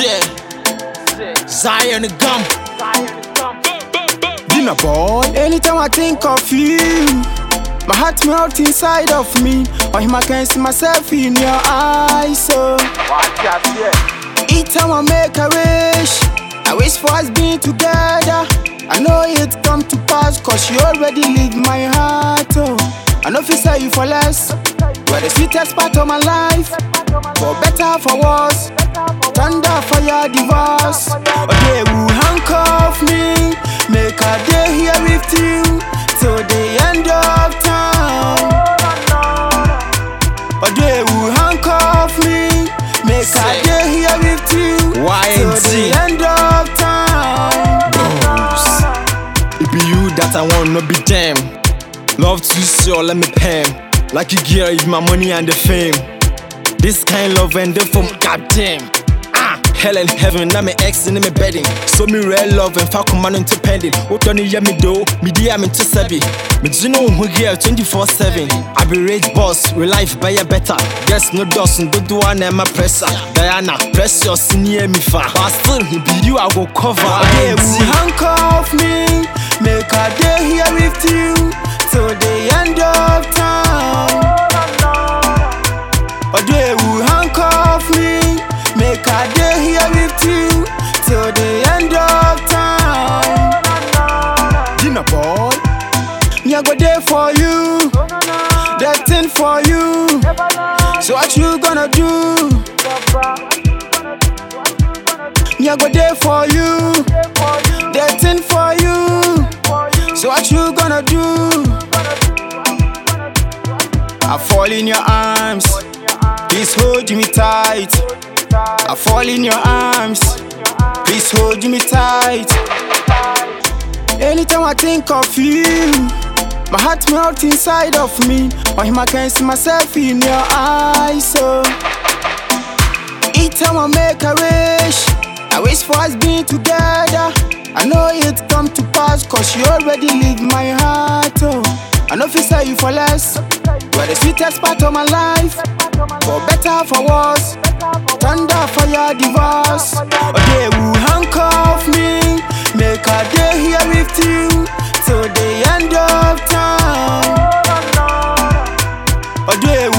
Shit. Zion the gum. Dinner boy. Anytime I think of you, my heart melts inside of me. Or him I can see myself in your eyes. So each time I make a wish for us being together. I know it come to pass, cause you already leave my heart. Oh, I know if you say you for less, you're the sweetest part of my life. For better, for worse, thunder for your divorce. Okay, will handcuff me, make a day here with you till the end of time. Okay, will handcuff me, make a day here with you till the end of time. It be you that I want, not be them. Love to see, let me pay. Lucky girl is my money and the fame. This kind love and then from goddamn. Hell and heaven, now me ex in me bedding. So me real love and fuck man into pending. What don't you hear me do? Me dear I'm into savvy. Me do know who here 24/7. I be rage boss, real life buy a better. Guess no dust and do one and my presser. Diana, press your senior me far. But still, it be you I go cover. Yeah, will handcuff me, make a day here with you till the end of time. Or they will handcuff me, make a day here with you till the end of time. Dinner boy, me I go there for you, that thing for you. So what you gonna do? Me I go there for you, that thing for you. So what you gonna do? I fall in your arms, please hold me tight. I fall in your arms, please hold me tight. Anytime I think of you, my heart melts inside of me. Or him I can see myself in your eyes. So each time I make a wish for us being together. I know it come to pass, cause you already leave my heart. Oh, I know if you say you for less, you're the sweetest part of my life. For better, for worse, thunder for your divorce. Okay, will handcuff me, make a day here with you till the end of time. Okay,